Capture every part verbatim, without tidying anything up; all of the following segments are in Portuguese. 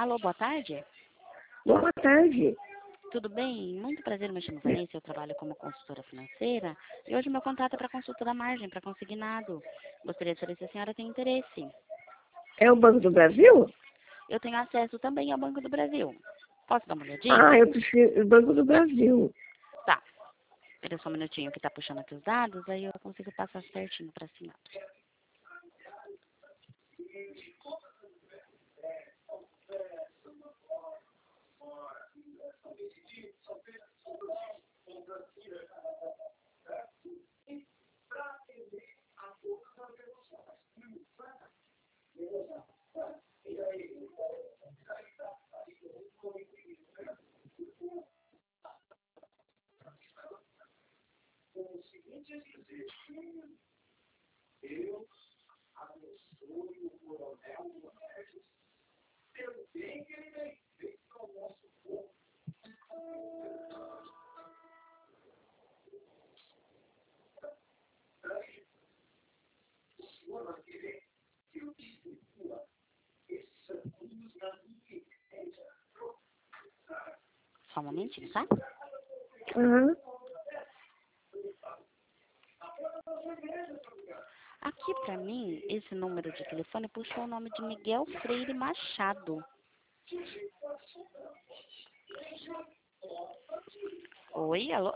Alô, boa tarde. Boa tarde. Tudo bem? Muito prazer, me chamo Vanessa, eu trabalho como consultora financeira e hoje meu contato é para consulta da margem, para consignado. Gostaria de saber se a senhora tem interesse. É o Banco do Brasil? Eu tenho acesso também ao Banco do Brasil. Posso dar uma olhadinha? Ah, eu preciso do Banco do Brasil. Tá. Espera só um minutinho que tá puxando aqui os dados, aí eu consigo passar certinho para a senhora. Só um momentinho, tá? Aham. Aqui para mim, esse número de telefone puxou o nome de Miguel Freire Machado. Oi, alô?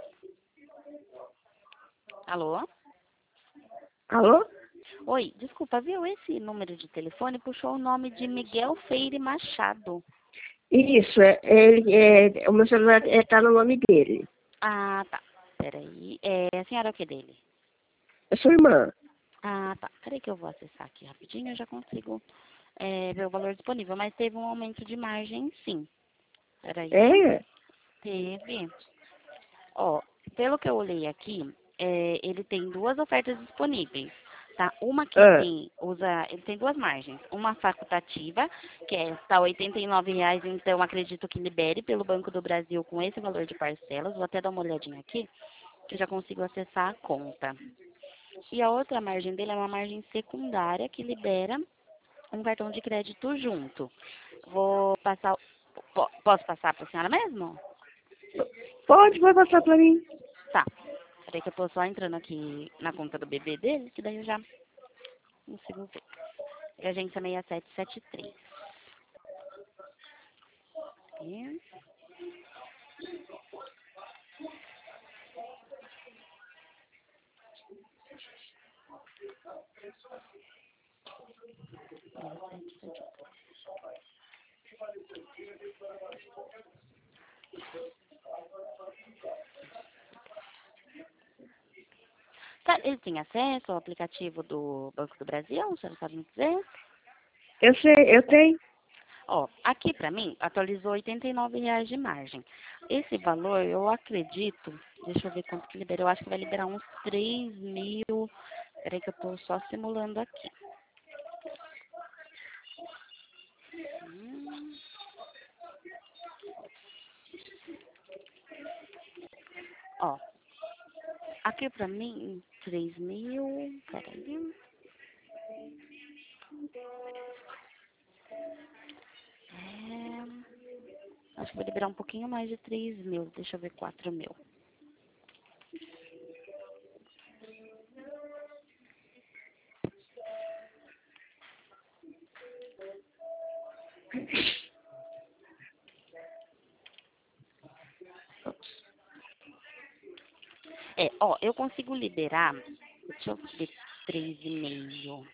Alô? Alô? Oi, desculpa, viu? Esse número de telefone puxou o nome de Miguel Freire Machado. Isso, é, ele, é, o meu celular está no nome dele. Ah, tá. Peraí. É, a senhora é o que dele? É sua irmã. Ah, tá. Peraí que eu vou acessar aqui rapidinho, eu já consigo é, ver o valor disponível. Mas teve um aumento de margem, sim. Peraí. É? Teve. Ó, pelo que eu olhei aqui, é, ele tem duas ofertas disponíveis, tá? Uma que Ah, tem, usa, ele tem duas margens. Uma facultativa, que é, tá oitenta e nove reais, então acredito que libere pelo Banco do Brasil com esse valor de parcelas. Vou até dar uma olhadinha aqui, que eu já consigo acessar a conta. E a outra margem dele é uma margem secundária, que libera um cartão de crédito junto. Vou passar, po- posso passar para a senhora mesmo? pode, vai passar para mim. Tá. Peraí que eu tô só entrando aqui na conta do bebê dele, que daí eu já consigo ver. É a agência seis sete sete três. E... Tá, ele tem acesso ao aplicativo do Banco do Brasil? A senhora sabe me dizer? Eu sei, eu tenho. Ó, aqui pra mim, atualizou oitenta e nove reais de margem. Esse valor, eu acredito, deixa eu ver quanto que libera. Eu acho que vai liberar uns três mil. Peraí que eu tô só simulando aqui. Hum. Ó, aqui pra mim, três mil. Peraí. É, acho que vai liberar um pouquinho mais de três mil. Deixa eu ver, quatro mil. É, ó, eu consigo liberar, deixa eu ver, três e meio.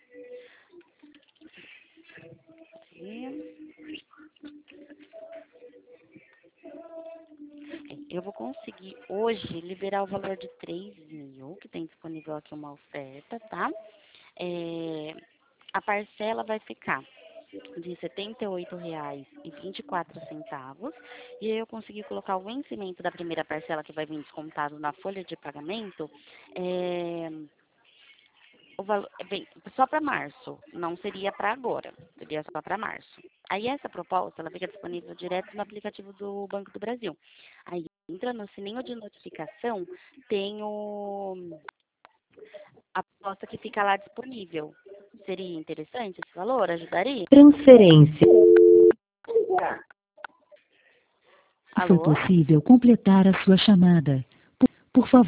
É, eu vou conseguir hoje liberar o valor de três mil, que tem disponível aqui uma oferta, tá? É, a parcela vai ficar de setenta e oito reais e vinte e quatro centavos. E aí eu consegui colocar o vencimento da primeira parcela que vai vir descontado na folha de pagamento. É, o valor, é bem, só para março, não seria para agora, seria só para março. Aí essa proposta, ela fica disponível direto no aplicativo do Banco do Brasil. Aí entra no sininho de notificação, tem o, a proposta que fica lá disponível. Seria interessante esse valor? Ajudaria? Transferência. Alô? Foi possível completar a sua chamada. Por, por favor.